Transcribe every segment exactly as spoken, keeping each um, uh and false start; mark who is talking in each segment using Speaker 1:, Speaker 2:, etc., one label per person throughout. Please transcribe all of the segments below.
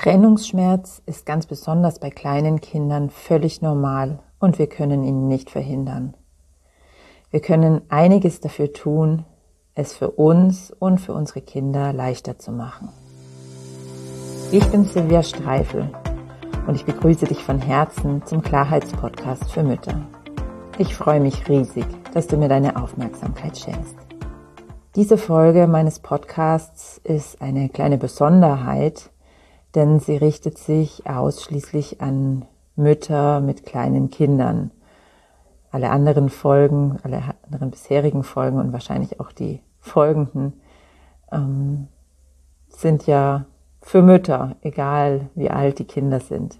Speaker 1: Trennungsschmerz ist ganz besonders bei kleinen Kindern völlig normal und wir können ihn nicht verhindern. Wir können einiges dafür tun, es für uns und für unsere Kinder leichter zu machen. Ich bin Silvia Streifel und ich begrüße dich von Herzen zum Klarheitspodcast für Mütter. Ich freue mich riesig, dass du mir deine Aufmerksamkeit schenkst. Diese Folge meines Podcasts ist eine kleine Besonderheit, denn sie richtet sich ausschließlich an Mütter mit kleinen Kindern. Alle anderen Folgen, alle anderen bisherigen Folgen und wahrscheinlich auch die folgenden ähm, sind ja für Mütter, egal wie alt die Kinder sind.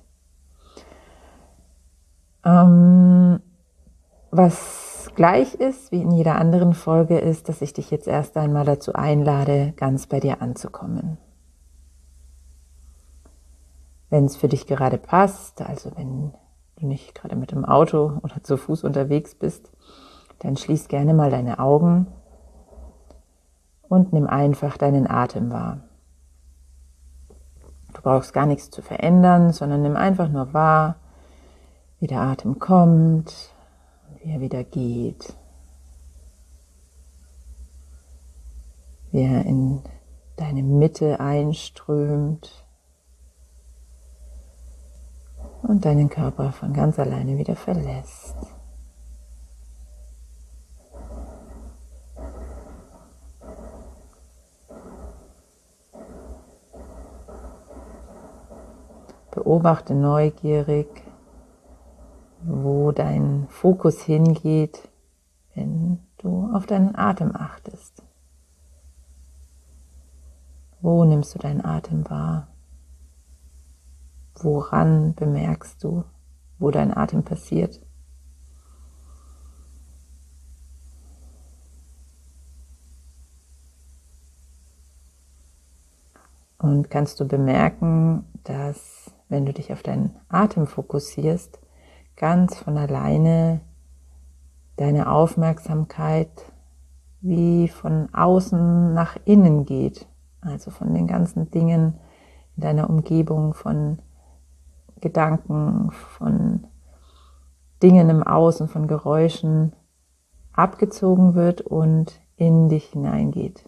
Speaker 1: Ähm, was gleich ist, wie in jeder anderen Folge, ist, dass ich dich jetzt erst einmal dazu einlade, ganz bei dir anzukommen. Wenn es für dich gerade passt, also wenn du nicht gerade mit dem Auto oder zu Fuß unterwegs bist, dann schließ gerne mal deine Augen und nimm einfach deinen Atem wahr. Du brauchst gar nichts zu verändern, sondern nimm einfach nur wahr, wie der Atem kommt, wie er wieder geht, wie er in deine Mitte einströmt und deinen Körper von ganz alleine wieder verlässt. Beobachte neugierig, wo dein Fokus hingeht, wenn du auf deinen Atem achtest. Wo nimmst du deinen Atem wahr? Woran bemerkst du, wo dein Atem passiert? Und kannst du bemerken, dass, wenn du dich auf deinen Atem fokussierst, ganz von alleine deine Aufmerksamkeit wie von außen nach innen geht, also von den ganzen Dingen in deiner Umgebung, von Gedanken, von Dingen im Außen, von Geräuschen abgezogen wird und in dich hineingeht.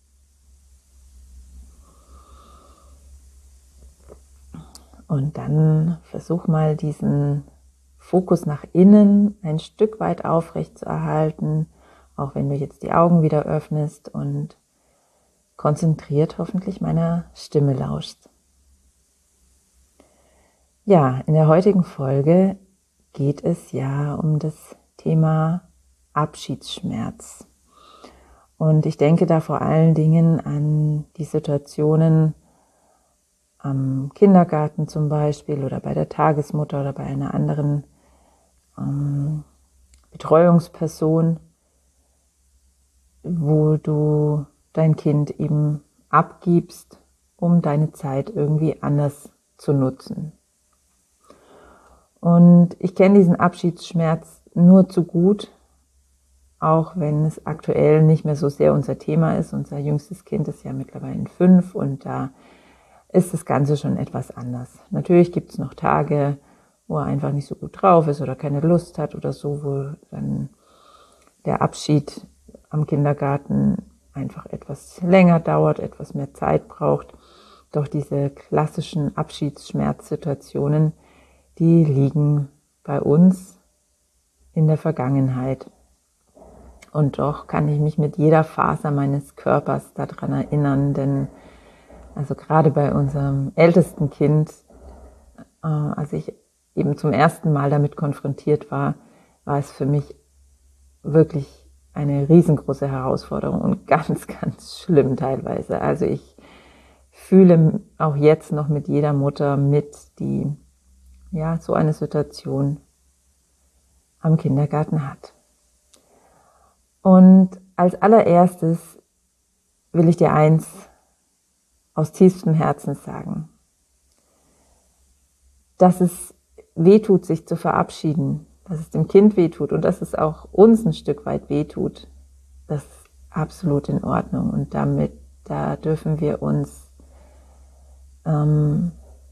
Speaker 1: Und dann versuch mal diesen Fokus nach innen ein Stück weit aufrecht zu erhalten, auch wenn du jetzt die Augen wieder öffnest und konzentriert hoffentlich meiner Stimme lauschst. Ja, in der heutigen Folge geht es ja um das Thema Abschiedsschmerz. Und ich denke da vor allen Dingen an die Situationen am Kindergarten zum Beispiel oder bei der Tagesmutter oder bei einer anderen ähm, Betreuungsperson, wo du dein Kind eben abgibst, um deine Zeit irgendwie anders zu nutzen. Und ich kenne diesen Abschiedsschmerz nur zu gut, auch wenn es aktuell nicht mehr so sehr unser Thema ist. Unser jüngstes Kind ist ja mittlerweile fünf und da ist das Ganze schon etwas anders. Natürlich gibt es noch Tage, wo er einfach nicht so gut drauf ist oder keine Lust hat oder so, wo dann der Abschied am Kindergarten einfach etwas länger dauert, etwas mehr Zeit braucht. Doch diese klassischen Abschiedsschmerzsituationen, die liegen bei uns in der Vergangenheit. Und doch kann ich mich mit jeder Faser meines Körpers daran erinnern, denn also gerade bei unserem ältesten Kind, äh, als ich eben zum ersten Mal damit konfrontiert war, war es für mich wirklich eine riesengroße Herausforderung und ganz, ganz schlimm teilweise. Also ich fühle auch jetzt noch mit jeder Mutter mit, die ja so eine Situation am Kindergarten hat. Und als allererstes will ich dir eins aus tiefstem Herzen sagen, dass es wehtut, sich zu verabschieden, dass es dem Kind wehtut und dass es auch uns ein Stück weit wehtut, das ist absolut in Ordnung. Und damit, da dürfen wir uns ähm,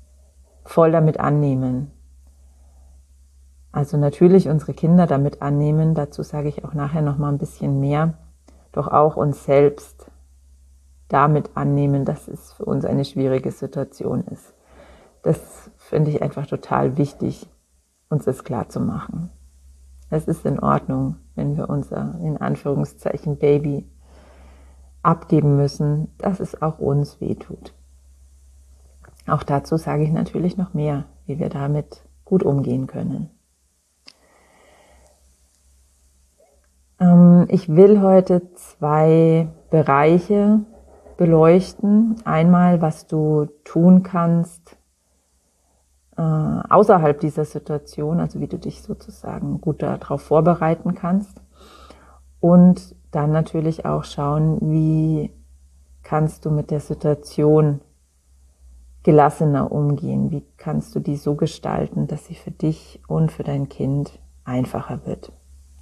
Speaker 1: voll damit annehmen. Also natürlich unsere Kinder damit annehmen, dazu sage ich auch nachher noch mal ein bisschen mehr, doch auch uns selbst damit annehmen, dass es für uns eine schwierige Situation ist. Das finde ich einfach total wichtig, uns das klar zu machen. Es ist in Ordnung, wenn wir unser, in Anführungszeichen, Baby abgeben müssen, dass es auch uns wehtut. Auch dazu sage ich natürlich noch mehr, wie wir damit gut umgehen können. Ähm, ich will heute zwei Bereiche beleuchten. Einmal, was du tun kannst äh, außerhalb dieser Situation, also wie du dich sozusagen gut darauf vorbereiten kannst. Und dann natürlich auch schauen, wie kannst du mit der Situation gelassener umgehen? Wie kannst du die so gestalten, dass sie für dich und für dein Kind einfacher wird?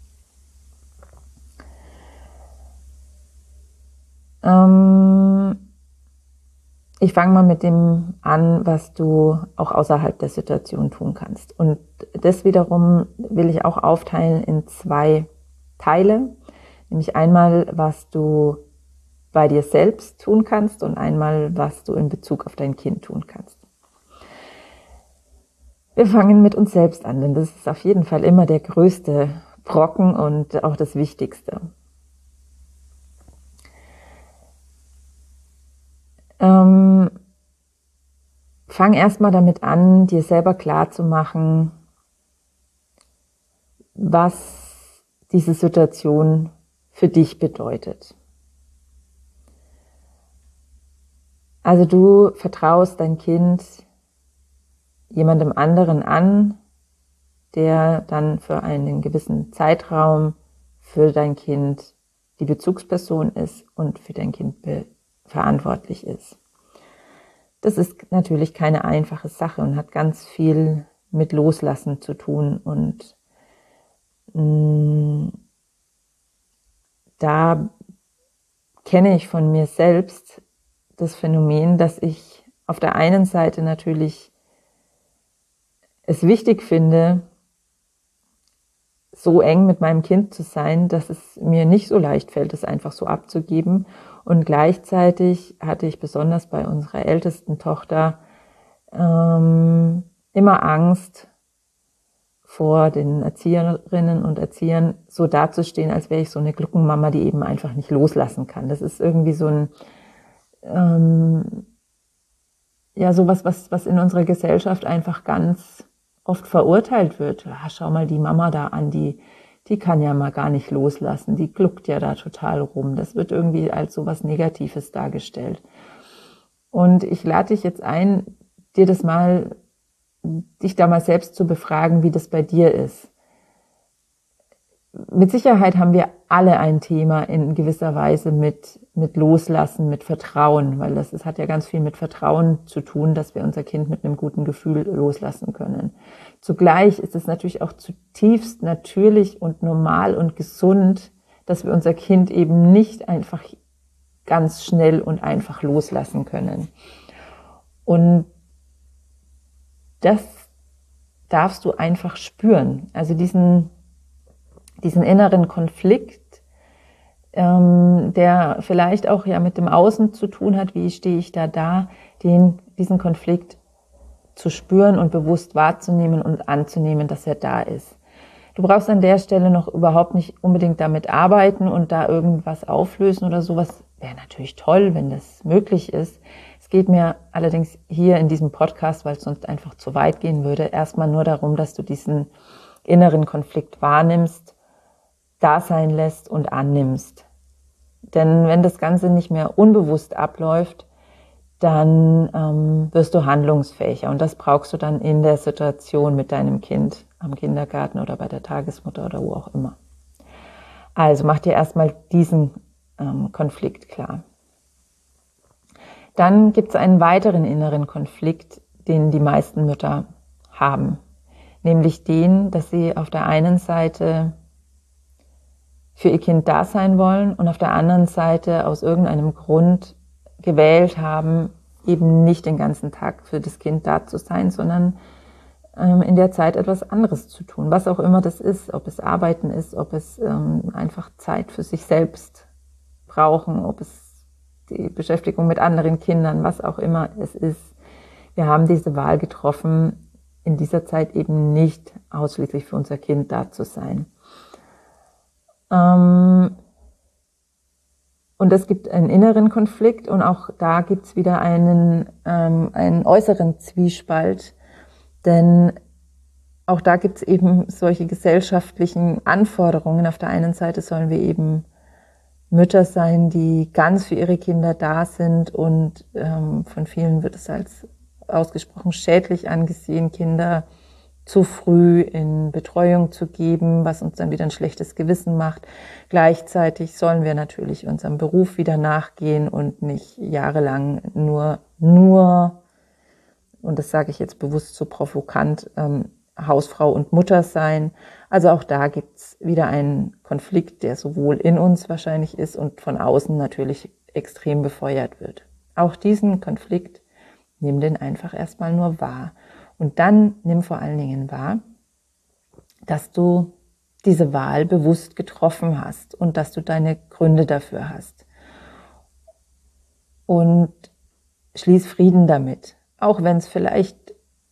Speaker 1: Ähm, ich fange mal mit dem an, was du auch außerhalb der Situation tun kannst. Und das wiederum will ich auch aufteilen in zwei Teile. Nämlich einmal, was du bei dir selbst tun kannst und einmal, was du in Bezug auf dein Kind tun kannst. Wir fangen mit uns selbst an, denn das ist auf jeden Fall immer der größte Brocken und auch das Wichtigste. Ähm, fang erstmal damit an, dir selber klar zu machen, was diese Situation für dich bedeutet. Also du vertraust dein Kind jemandem anderen an, der dann für einen gewissen Zeitraum für dein Kind die Bezugsperson ist und für dein Kind verantwortlich ist. Das ist natürlich keine einfache Sache und hat ganz viel mit Loslassen zu tun. Und mh, da kenne ich von mir selbst das Phänomen, dass ich auf der einen Seite natürlich es wichtig finde, so eng mit meinem Kind zu sein, dass es mir nicht so leicht fällt, es einfach so abzugeben. Und gleichzeitig hatte ich besonders bei unserer ältesten Tochter ähm, immer Angst vor den Erzieherinnen und Erziehern, so dazustehen, als wäre ich so eine Gluckenmama, die eben einfach nicht loslassen kann. Das ist irgendwie so ein ähm, ja sowas, was was in unserer Gesellschaft einfach ganz oft verurteilt wird. Ja, schau mal die Mama da an, die die kann ja mal gar nicht loslassen, die gluckt ja da total rum. Das wird irgendwie als so was Negatives dargestellt. Und ich lade dich jetzt ein, dir das mal, dich da mal selbst zu befragen, wie das bei dir ist. Mit Sicherheit haben wir alle ein Thema in gewisser Weise mit, mit Loslassen, mit Vertrauen, weil das, das hat ja ganz viel mit Vertrauen zu tun, dass wir unser Kind mit einem guten Gefühl loslassen können. Zugleich ist es natürlich auch zutiefst natürlich und normal und gesund, dass wir unser Kind eben nicht einfach ganz schnell und einfach loslassen können. Und das darfst du einfach spüren. Also diesen diesen inneren Konflikt, ähm, der vielleicht auch ja mit dem Außen zu tun hat, wie stehe ich da da, den, diesen Konflikt zu spüren und bewusst wahrzunehmen und anzunehmen, dass er da ist. Du brauchst an der Stelle noch überhaupt nicht unbedingt damit arbeiten und da irgendwas auflösen oder sowas. Wäre natürlich toll, wenn das möglich ist. Es geht mir allerdings hier in diesem Podcast, weil es sonst einfach zu weit gehen würde, erstmal nur darum, dass du diesen inneren Konflikt wahrnimmst, da sein lässt und annimmst. Denn wenn das Ganze nicht mehr unbewusst abläuft, dann ähm, wirst du handlungsfähiger. Und das brauchst du dann in der Situation mit deinem Kind am Kindergarten oder bei der Tagesmutter oder wo auch immer. Also mach dir erstmal diesen ähm, Konflikt klar. Dann gibt es einen weiteren inneren Konflikt, den die meisten Mütter haben. Nämlich den, dass sie auf der einen Seite für ihr Kind da sein wollen und auf der anderen Seite aus irgendeinem Grund gewählt haben, eben nicht den ganzen Tag für das Kind da zu sein, sondern ähm, in der Zeit etwas anderes zu tun, was auch immer das ist, ob es Arbeiten ist, ob es ähm, einfach Zeit für sich selbst brauchen, ob es die Beschäftigung mit anderen Kindern, was auch immer es ist. Wir haben diese Wahl getroffen, in dieser Zeit eben nicht ausschließlich für unser Kind da zu sein. Ähm, und es gibt einen inneren Konflikt und auch da gibt es wieder einen, ähm, einen äußeren Zwiespalt, denn auch da gibt es eben solche gesellschaftlichen Anforderungen. Auf der einen Seite sollen wir eben Mütter sein, die ganz für ihre Kinder da sind und ähm, von vielen wird es als ausgesprochen schädlich angesehen, Kinder zu früh in Betreuung zu geben, was uns dann wieder ein schlechtes Gewissen macht. Gleichzeitig sollen wir natürlich unserem Beruf wieder nachgehen und nicht jahrelang nur, nur, und das sage ich jetzt bewusst so provokant, ähm, Hausfrau und Mutter sein. Also auch da gibt's wieder einen Konflikt, der sowohl in uns wahrscheinlich ist und von außen natürlich extrem befeuert wird. Auch diesen Konflikt, nimm den einfach erstmal nur wahr. Und dann nimm vor allen Dingen wahr, dass du diese Wahl bewusst getroffen hast und dass du deine Gründe dafür hast. Und schließ Frieden damit. Auch wenn es vielleicht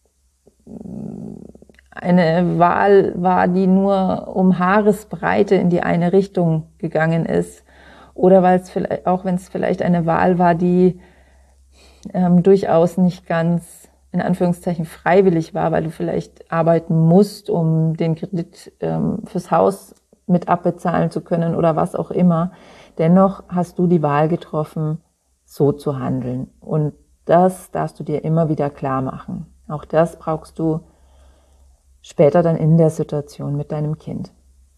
Speaker 1: eine Wahl war, die nur um Haaresbreite in die eine Richtung gegangen ist. Oder weil es vielleicht, auch wenn es vielleicht eine Wahl war, die ähm, durchaus nicht ganz in Anführungszeichen freiwillig war, weil du vielleicht arbeiten musst, um den Kredit ähm, fürs Haus mit abbezahlen zu können oder was auch immer. Dennoch hast du die Wahl getroffen, so zu handeln. Und das darfst du dir immer wieder klar machen. Auch das brauchst du später dann in der Situation mit deinem Kind.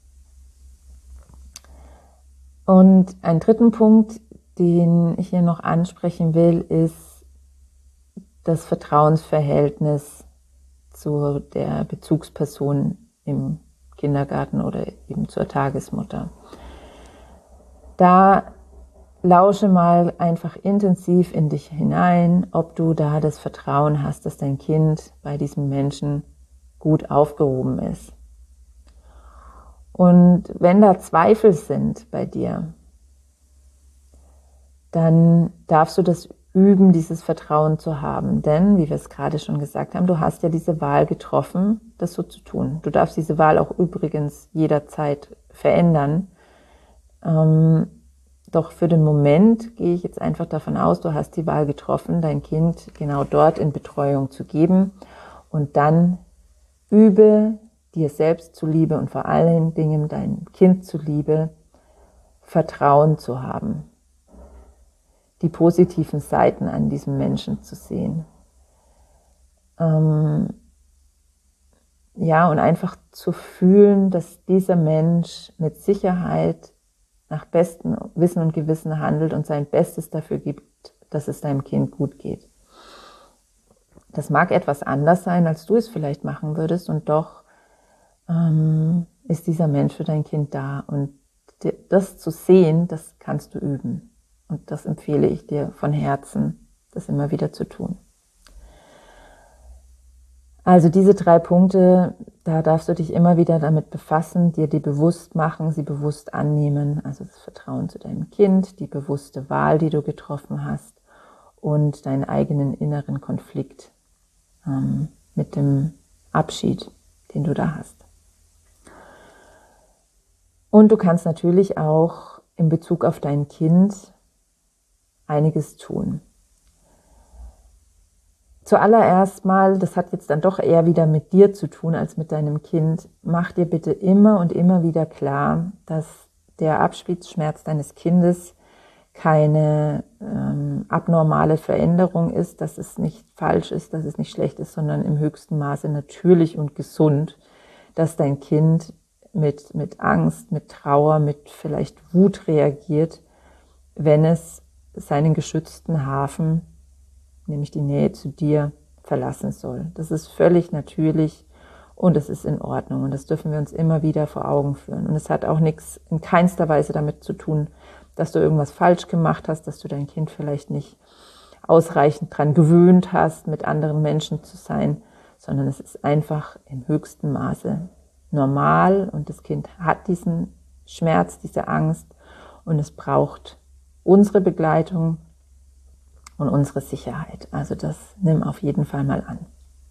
Speaker 1: Und einen dritten Punkt, den ich hier noch ansprechen will, ist das Vertrauensverhältnis zu der Bezugsperson im Kindergarten oder eben zur Tagesmutter. Da lausche mal einfach intensiv in dich hinein, ob du da das Vertrauen hast, dass dein Kind bei diesem Menschen gut aufgehoben ist. Und wenn da Zweifel sind bei dir, dann darfst du das üben, dieses Vertrauen zu haben. Denn, wie wir es gerade schon gesagt haben, du hast ja diese Wahl getroffen, das so zu tun. Du darfst diese Wahl auch übrigens jederzeit verändern. Ähm, doch für den Moment gehe ich jetzt einfach davon aus, du hast die Wahl getroffen, dein Kind genau dort in Betreuung zu geben. Und dann übe dir selbst zuliebe und vor allen Dingen deinem Kind zuliebe, Vertrauen zu haben. Die positiven Seiten an diesem Menschen zu sehen. Ähm, ja, und einfach zu fühlen, dass dieser Mensch mit Sicherheit nach bestem Wissen und Gewissen handelt und sein Bestes dafür gibt, dass es deinem Kind gut geht. Das mag etwas anders sein, als du es vielleicht machen würdest, und doch ähm, ist dieser Mensch für dein Kind da. Und das zu sehen, das kannst du üben. Und das empfehle ich dir von Herzen, das immer wieder zu tun. Also diese drei Punkte, da darfst du dich immer wieder damit befassen, dir die bewusst machen, sie bewusst annehmen. Also das Vertrauen zu deinem Kind, die bewusste Wahl, die du getroffen hast und deinen eigenen inneren Konflikt ähm, mit dem Abschied, den du da hast. Und du kannst natürlich auch in Bezug auf dein Kind einiges tun. Zuallererst mal, das hat jetzt dann doch eher wieder mit dir zu tun als mit deinem Kind, mach dir bitte immer und immer wieder klar, dass der Abschiedsschmerz deines Kindes keine ähm, abnormale Veränderung ist, dass es nicht falsch ist, dass es nicht schlecht ist, sondern im höchsten Maße natürlich und gesund, dass dein Kind mit, mit Angst, mit Trauer, mit vielleicht Wut reagiert, wenn es seinen geschützten Hafen, nämlich die Nähe zu dir, verlassen soll. Das ist völlig natürlich und es ist in Ordnung und das dürfen wir uns immer wieder vor Augen führen. Und es hat auch nichts in keinster Weise damit zu tun, dass du irgendwas falsch gemacht hast, dass du dein Kind vielleicht nicht ausreichend dran gewöhnt hast, mit anderen Menschen zu sein, sondern es ist einfach im höchsten Maße normal und das Kind hat diesen Schmerz, diese Angst und es braucht unsere Begleitung und unsere Sicherheit. Also das nimm auf jeden Fall mal an.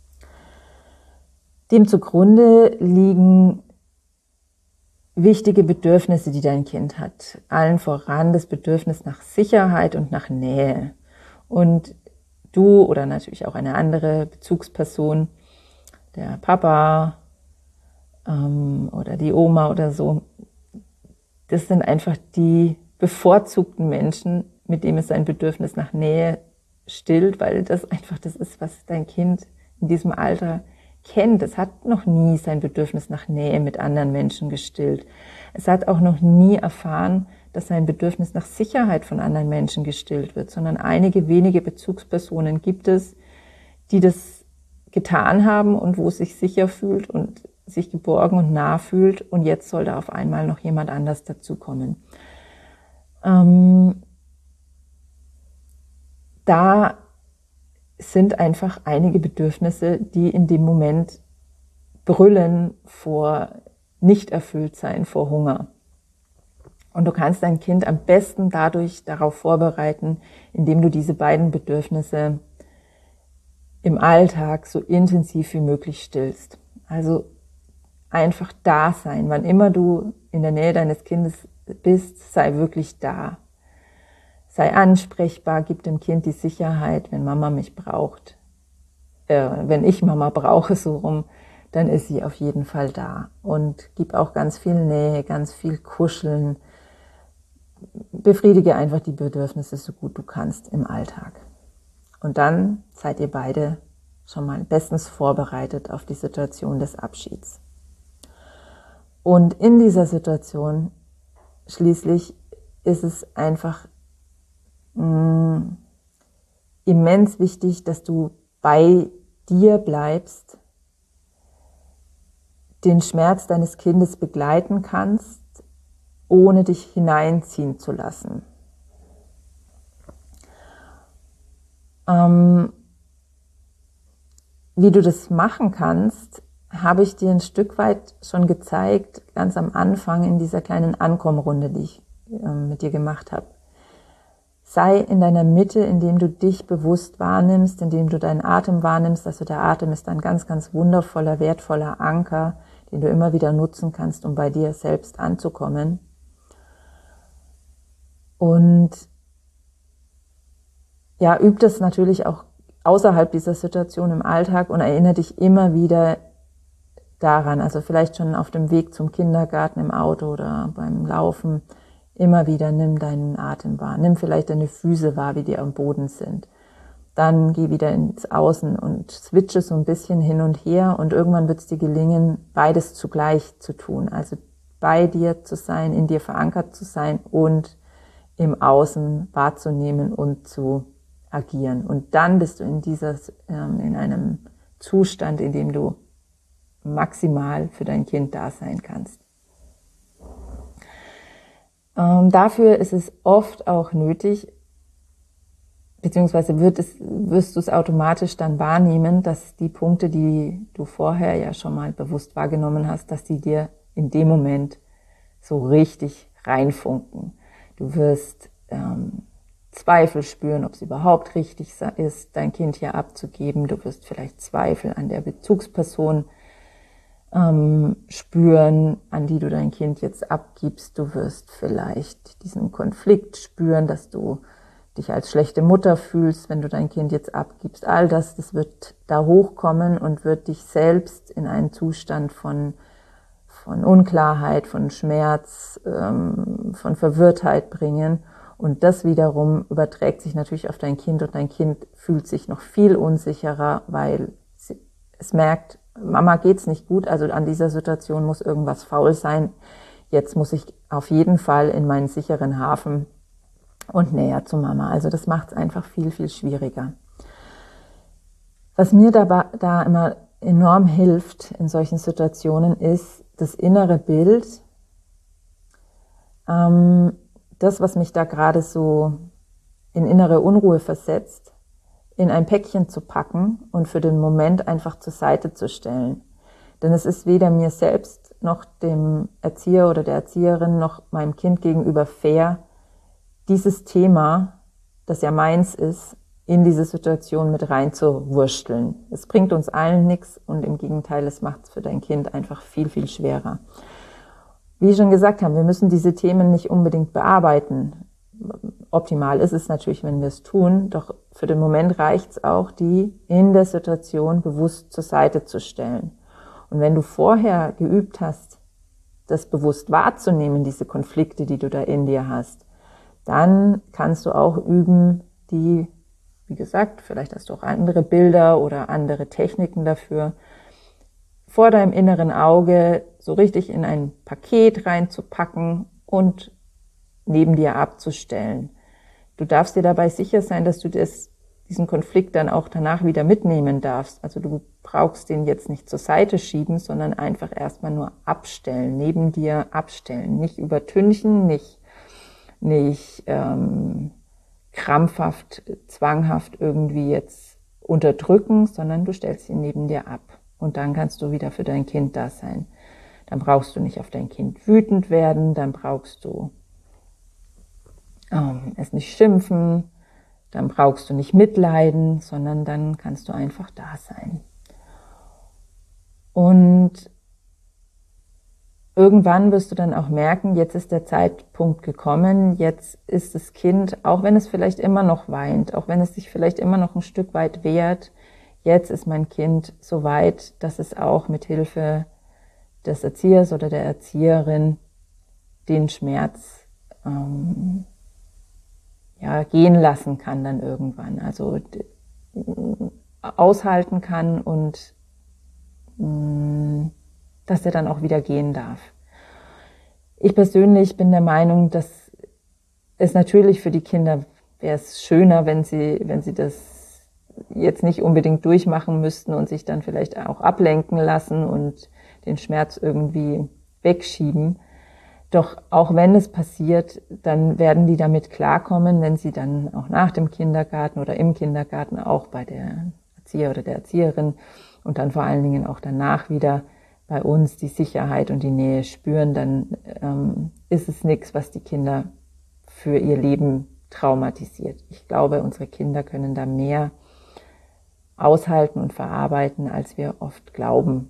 Speaker 1: Dem zugrunde liegen wichtige Bedürfnisse, die dein Kind hat. Allen voran das Bedürfnis nach Sicherheit und nach Nähe. Und du oder natürlich auch eine andere Bezugsperson, der Papa ähm, oder die Oma oder so, das sind einfach die bevorzugten Menschen, mit denen es sein Bedürfnis nach Nähe stillt, weil das einfach das ist, was dein Kind in diesem Alter kennt. Es hat noch nie sein Bedürfnis nach Nähe mit anderen Menschen gestillt. Es hat auch noch nie erfahren, dass sein Bedürfnis nach Sicherheit von anderen Menschen gestillt wird, sondern einige wenige Bezugspersonen gibt es, die das getan haben und wo es sich sicher fühlt und sich geborgen und nah fühlt und jetzt soll da auf einmal noch jemand anders dazukommen. Ähm, da sind einfach einige Bedürfnisse, die in dem Moment brüllen vor Nicht-Erfülltsein, vor Hunger. Und du kannst dein Kind am besten dadurch darauf vorbereiten, indem du diese beiden Bedürfnisse im Alltag so intensiv wie möglich stillst. Also einfach da sein. Wann immer du in der Nähe deines Kindes bist, sei wirklich da. Sei ansprechbar, gib dem Kind die Sicherheit, wenn Mama mich braucht. Äh, wenn ich Mama brauche, so rum, dann ist sie auf jeden Fall da. Und gib auch ganz viel Nähe, ganz viel Kuscheln. Befriedige einfach die Bedürfnisse so gut du kannst im Alltag. Und dann seid ihr beide schon mal bestens vorbereitet auf die Situation des Abschieds. Und in dieser Situation schließlich ist es einfach mh, immens wichtig, dass du bei dir bleibst, den Schmerz deines Kindes begleiten kannst, ohne dich hineinziehen zu lassen. Ähm, wie du das machen kannst, habe ich dir ein Stück weit schon gezeigt, ganz am Anfang in dieser kleinen Ankommrunde, die ich äh, mit dir gemacht habe. Sei in deiner Mitte, indem du dich bewusst wahrnimmst, indem du deinen Atem wahrnimmst. Also der Atem ist ein ganz, ganz wundervoller, wertvoller Anker, den du immer wieder nutzen kannst, um bei dir selbst anzukommen. Und ja, üb das natürlich auch außerhalb dieser Situation im Alltag und erinnere dich immer wieder daran, also vielleicht schon auf dem Weg zum Kindergarten im Auto oder beim Laufen, immer wieder nimm deinen Atem wahr, nimm vielleicht deine Füße wahr, wie die am Boden sind. Dann geh wieder ins Außen und switche so ein bisschen hin und her und irgendwann wird es dir gelingen, beides zugleich zu tun, also bei dir zu sein, in dir verankert zu sein und im Außen wahrzunehmen und zu agieren. Und dann bist du in dieser, ähm, in einem Zustand, in dem du maximal für dein Kind da sein kannst. Ähm, dafür ist es oft auch nötig, beziehungsweise wird es, wirst du es automatisch dann wahrnehmen, dass die Punkte, die du vorher ja schon mal bewusst wahrgenommen hast, dass die dir in dem Moment so richtig reinfunken. Du wirst ähm, Zweifel spüren, ob es überhaupt richtig ist, dein Kind hier abzugeben. Du wirst vielleicht Zweifel an der Bezugsperson ähm, spüren, an die du dein Kind jetzt abgibst. Du wirst vielleicht diesen Konflikt spüren, dass du dich als schlechte Mutter fühlst, wenn du dein Kind jetzt abgibst. All das, das wird da hochkommen und wird dich selbst in einen Zustand von von Unklarheit, von Schmerz, ähm, von Verwirrtheit bringen. Und das wiederum überträgt sich natürlich auf dein Kind und dein Kind fühlt sich noch viel unsicherer, weil sie, es merkt, Mama geht's nicht gut, also an dieser Situation muss irgendwas faul sein. Jetzt muss ich auf jeden Fall in meinen sicheren Hafen und näher zu Mama. Also das macht es einfach viel, viel schwieriger. Was mir da, da immer enorm hilft in solchen Situationen ist das innere Bild, ähm, das, was mich da gerade so in innere Unruhe versetzt, in ein Päckchen zu packen und für den Moment einfach zur Seite zu stellen. Denn es ist weder mir selbst noch dem Erzieher oder der Erzieherin noch meinem Kind gegenüber fair, dieses Thema, das ja meins ist, in diese Situation mit reinzuwursteln. Es bringt uns allen nichts und im Gegenteil, es macht es für dein Kind einfach viel, viel schwerer. Wie ich schon gesagt habe, wir müssen diese Themen nicht unbedingt bearbeiten. Optimal ist es natürlich, wenn wir es tun, doch für den Moment reicht es auch, die in der Situation bewusst zur Seite zu stellen. Und wenn du vorher geübt hast, das bewusst wahrzunehmen, diese Konflikte, die du da in dir hast, dann kannst du auch üben, die, wie gesagt, vielleicht hast du auch andere Bilder oder andere Techniken dafür, vor deinem inneren Auge so richtig in ein Paket reinzupacken und neben dir abzustellen. Du darfst dir dabei sicher sein, dass du das, diesen Konflikt dann auch danach wieder mitnehmen darfst. Also du brauchst den jetzt nicht zur Seite schieben, sondern einfach erstmal nur abstellen, neben dir abstellen. Nicht übertünchen, nicht, nicht ähm, krampfhaft, zwanghaft irgendwie jetzt unterdrücken, sondern du stellst ihn neben dir ab. Und dann kannst du wieder für dein Kind da sein. Dann brauchst du nicht auf dein Kind wütend werden, dann brauchst du ähm, es nicht schimpfen, dann brauchst du nicht mitleiden, sondern dann kannst du einfach da sein. Und irgendwann wirst du dann auch merken, jetzt ist der Zeitpunkt gekommen, jetzt ist das Kind, auch wenn es vielleicht immer noch weint, auch wenn es sich vielleicht immer noch ein Stück weit wehrt, jetzt ist mein Kind so weit, dass es auch mit Hilfe des Erziehers oder der Erzieherin den Schmerz ähm, ja, gehen lassen kann dann irgendwann, also aushalten kann und mh, dass er dann auch wieder gehen darf. Ich persönlich bin der Meinung, dass es natürlich für die Kinder wäre es schöner, wenn sie, wenn sie das jetzt nicht unbedingt durchmachen müssten und sich dann vielleicht auch ablenken lassen und den Schmerz irgendwie wegschieben. Doch auch wenn es passiert, dann werden die damit klarkommen, wenn sie dann auch nach dem Kindergarten oder im Kindergarten auch bei der Erzieher oder der Erzieherin und dann vor allen Dingen auch danach wieder bei uns die Sicherheit und die Nähe spüren, dann ähm, ist es nichts, was die Kinder für ihr Leben traumatisiert. Ich glaube, unsere Kinder können da mehr aushalten und verarbeiten, als wir oft glauben.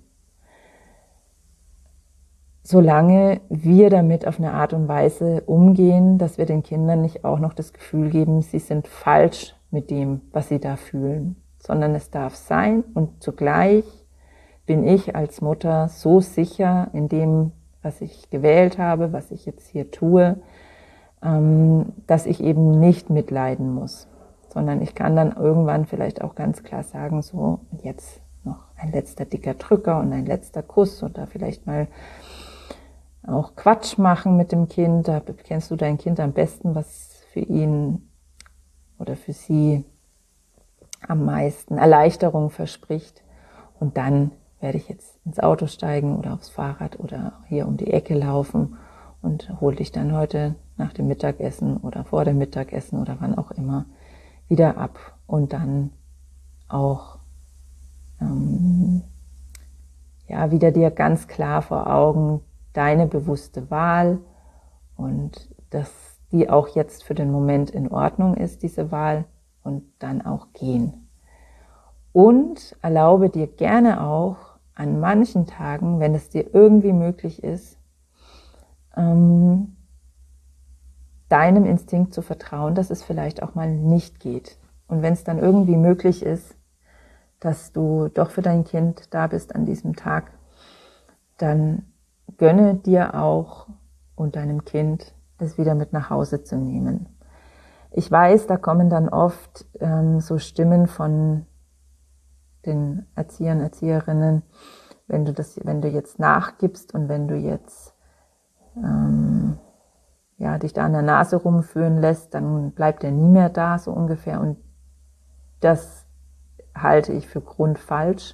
Speaker 1: Solange wir damit auf eine Art und Weise umgehen, dass wir den Kindern nicht auch noch das Gefühl geben, sie sind falsch mit dem, was sie da fühlen, sondern es darf sein und zugleich bin ich als Mutter so sicher in dem, was ich gewählt habe, was ich jetzt hier tue, dass ich eben nicht mitleiden muss, sondern ich kann dann irgendwann vielleicht auch ganz klar sagen, so jetzt noch ein letzter dicker Drücker und ein letzter Kuss oder vielleicht mal auch Quatsch machen mit dem Kind. Da kennst du dein Kind am besten, was für ihn oder für sie am meisten Erleichterung verspricht. Und dann werde ich jetzt ins Auto steigen oder aufs Fahrrad oder hier um die Ecke laufen und hol dich dann heute nach dem Mittagessen oder vor dem Mittagessen oder wann auch immer wieder ab. Und dann auch ähm, ja wieder dir ganz klar vor Augen, deine bewusste Wahl und dass die auch jetzt für den Moment in Ordnung ist, diese Wahl, und dann auch gehen. Und erlaube dir gerne auch an manchen Tagen, wenn es dir irgendwie möglich ist, ähm, deinem Instinkt zu vertrauen, dass es vielleicht auch mal nicht geht. Und wenn es dann irgendwie möglich ist, dass du doch für dein Kind da bist an diesem Tag, dann gönne dir auch und deinem Kind, das wieder mit nach Hause zu nehmen. Ich weiß, da kommen dann oft ähm, so Stimmen von den Erziehern, Erzieherinnen, wenn du das, wenn du jetzt nachgibst und wenn du jetzt ähm, ja, dich da an der Nase rumführen lässt, dann bleibt er nie mehr da, so ungefähr. Und das halte ich für grundfalsch.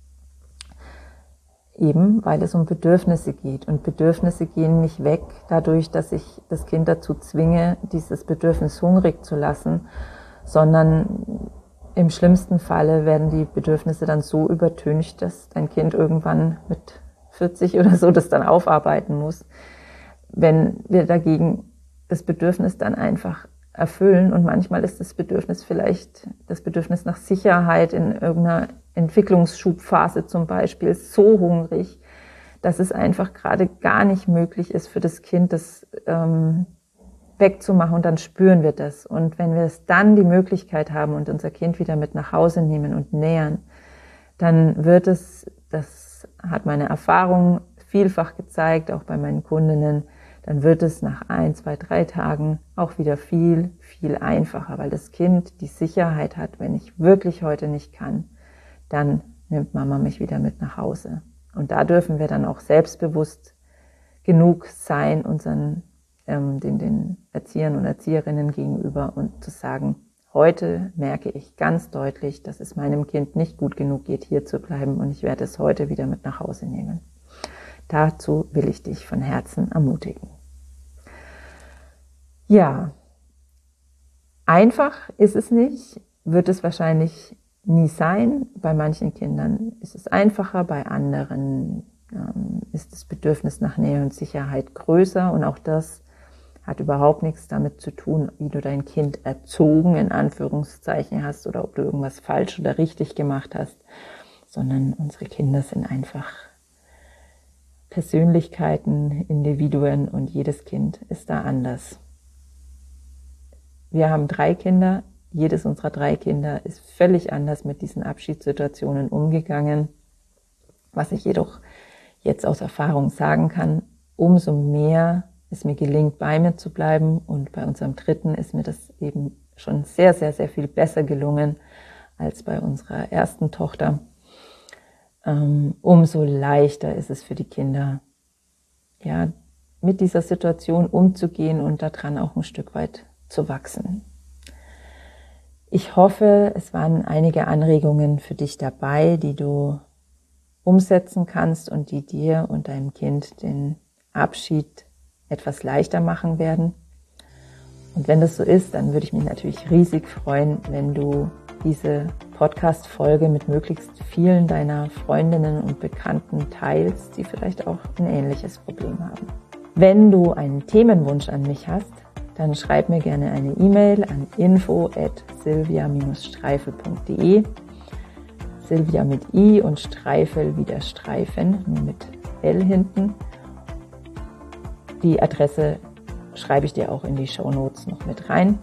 Speaker 1: Eben, weil es um Bedürfnisse geht. Und Bedürfnisse gehen nicht weg dadurch, dass ich das Kind dazu zwinge, dieses Bedürfnis hungrig zu lassen, sondern im schlimmsten Falle werden die Bedürfnisse dann so übertüncht, dass dein Kind irgendwann mit vierzig oder so das dann aufarbeiten muss. Wenn wir dagegen das Bedürfnis dann einfach erfüllen, und manchmal ist das Bedürfnis vielleicht das Bedürfnis nach Sicherheit in irgendeiner Entwicklungsschubphase zum Beispiel so hungrig, dass es einfach gerade gar nicht möglich ist für das Kind, das ähm, wegzumachen, und dann spüren wir das. Und wenn wir es dann die Möglichkeit haben und unser Kind wieder mit nach Hause nehmen und nähern, dann wird es, das hat meine Erfahrung vielfach gezeigt, auch bei meinen Kundinnen, dann wird es nach ein, zwei, drei Tagen auch wieder viel, viel einfacher, weil das Kind die Sicherheit hat, wenn ich wirklich heute nicht kann, dann nimmt Mama mich wieder mit nach Hause. Und da dürfen wir dann auch selbstbewusst genug sein, unseren ähm, den, den Erziehern und Erzieherinnen gegenüber, und zu sagen, heute merke ich ganz deutlich, dass es meinem Kind nicht gut genug geht, hier zu bleiben, und ich werde es heute wieder mit nach Hause nehmen. Dazu will ich dich von Herzen ermutigen. Ja, einfach ist es nicht, wird es wahrscheinlich nie sein. Bei manchen Kindern ist es einfacher, bei anderen ähm, ist das Bedürfnis nach Nähe und Sicherheit größer, und auch das hat überhaupt nichts damit zu tun, wie du dein Kind erzogen, in Anführungszeichen, hast oder ob du irgendwas falsch oder richtig gemacht hast, sondern unsere Kinder sind einfach Persönlichkeiten, Individuen, und jedes Kind ist da anders. Wir haben drei Kinder, jedes unserer drei Kinder ist völlig anders mit diesen Abschiedssituationen umgegangen. Was ich jedoch jetzt aus Erfahrung sagen kann, umso mehr es mir gelingt, bei mir zu bleiben, und bei unserem Dritten ist mir das eben schon sehr, sehr, sehr viel besser gelungen als bei unserer ersten Tochter. Ähm, umso leichter ist es für die Kinder, ja, mit dieser Situation umzugehen und daran auch ein Stück weit zu wachsen. Ich hoffe, es waren einige Anregungen für dich dabei, die du umsetzen kannst und die dir und deinem Kind den Abschied etwas leichter machen werden. Und wenn das so ist, dann würde ich mich natürlich riesig freuen, wenn du diese Podcast-Folge mit möglichst vielen deiner Freundinnen und Bekannten teilst, die vielleicht auch ein ähnliches Problem haben. Wenn du einen Themenwunsch an mich hast, dann schreib mir gerne eine E-Mail an info at silvia streifel punkt de. Silvia mit I und Streifel wie der Streifen, nur mit L hinten. Die Adresse schreibe ich dir auch in die Shownotes noch mit rein.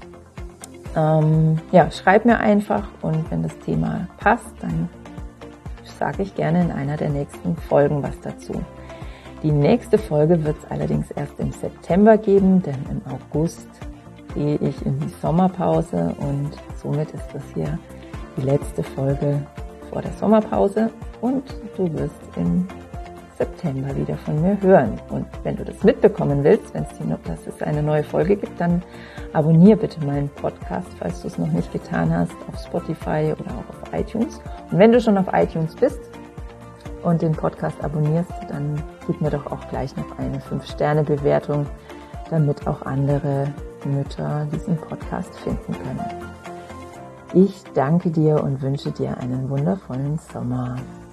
Speaker 1: Ähm, ja, schreib mir einfach, und wenn das Thema passt, dann sage ich gerne in einer der nächsten Folgen was dazu. Die nächste Folge wird es allerdings erst im September geben, denn im August gehe ich in die Sommerpause, und somit ist das hier die letzte Folge vor der Sommerpause, und du wirst im September wieder von mir hören. Und wenn du das mitbekommen willst, wenn es die, dass es eine neue Folge gibt, dann abonniere bitte meinen Podcast, falls du es noch nicht getan hast, auf Spotify oder auch auf iTunes. Und wenn du schon auf iTunes bist und den Podcast abonnierst, dann gib mir doch auch gleich noch eine fünf Sterne Bewertung, damit auch andere Mütter diesen Podcast finden können. Ich danke dir und wünsche dir einen wundervollen Sommer.